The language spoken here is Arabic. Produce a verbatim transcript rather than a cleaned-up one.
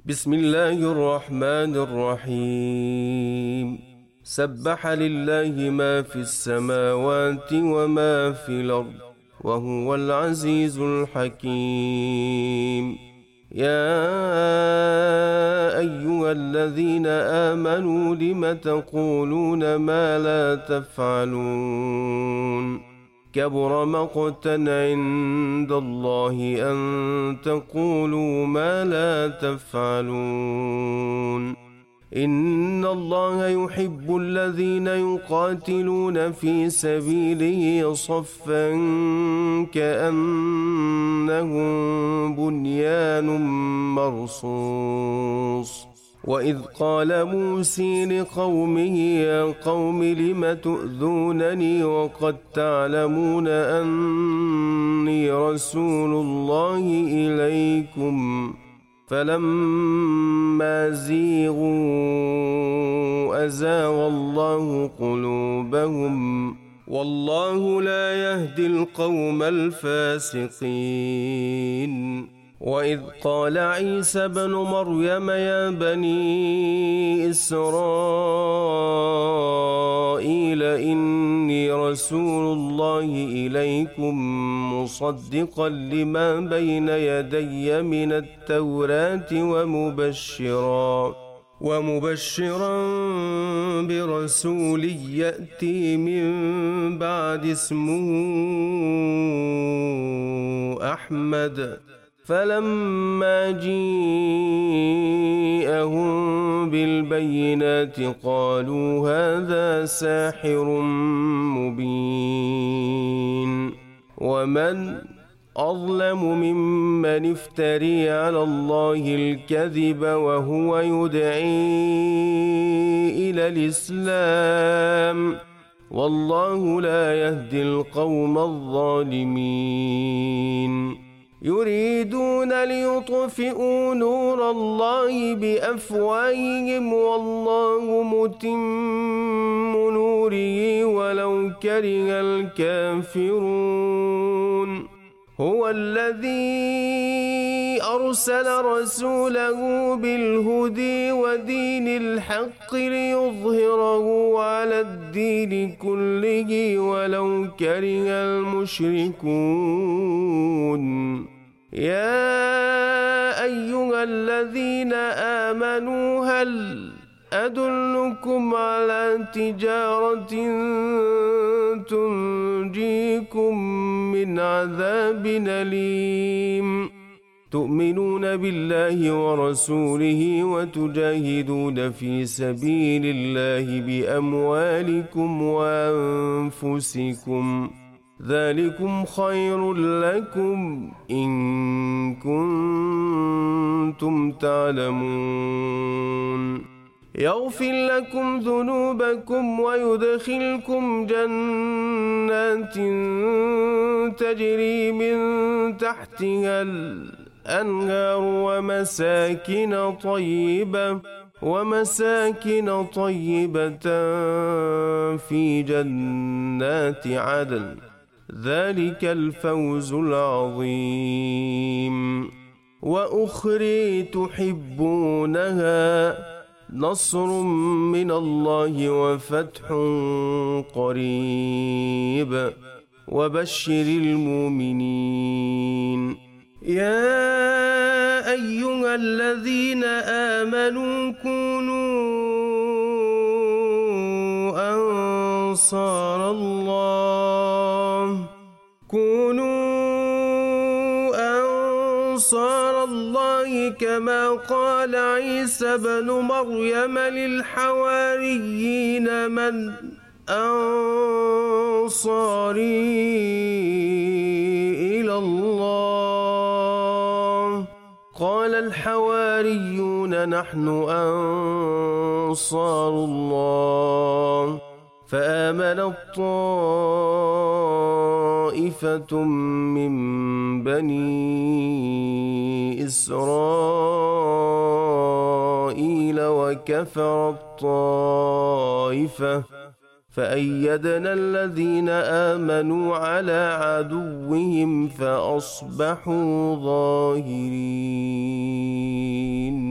بسم الله الرحمن الرحيم. سبح لله ما في السماوات وما في الأرض وهو العزيز الحكيم. يا أيها الذين آمنوا لم تقولون ما لا تفعلون؟ كبر مقتا عند الله أن تقولوا ما لا تفعلون. إن الله يحب الذين يقاتلون في سبيله صفا كأنهم بنيان مرصوص. وإذ قال موسى لقومه يا قوم لم تؤذونني وقد تعلمون أني رسول الله إليكم فلما زيغوا أزاغ الله قلوبهم والله لا يهدي القوم الفاسقين. وإذ قال عيسى بن مريم يا بني إسرائيل إني رسول الله إليكم مصدقا لما بين يدي من التوراة ومبشرا ومبشرا برسول يأتي من بعد اسمه أحمد. فلما جيءهم بالبينات قالوا هذا ساحر مبين. ومن أظلم ممن افتري على الله الكذب وهو يدعي إلى الإسلام والله لا يهدي القوم الظالمين. يريدون ليطفئوا نور الله بأفواههم والله متم نوره ولو كره الكافرون. هو الذي أرسل رسوله بالهدى ودين الحق ليظهره على الدين كله ولو كره المشركون. يا أيها الذين آمنوا هل أدلكم على تجارة تنجيكم من عذاب أليم؟ تؤمنون بالله ورسوله وتجاهدون في سبيل الله بأموالكم وأنفسكم ذلكم خير لكم إن كنتم تعلمون. يغفر لكم ذنوبكم ويدخلكم جنات تجري من تحتها الأنهار ومساكن طيبة ومساكن طيبة في جنات عدن ذلك الفوز العظيم. وأخرى تحبونها نصر من الله وفتح قريب وبشر المؤمنين. يا أيها الذين آمنوا كونوا أنصار الله كونوا أنصار الله كما قال عيسى بن مريم للحواريين من أنصاري إلى الله؟ قال الحواريون نحن أنصار الله. فآمنت طائفة من بني إسرائيل وكفرت طائفة فأيدنا الذين آمنوا على عدوهم فأصبحوا ظاهرين.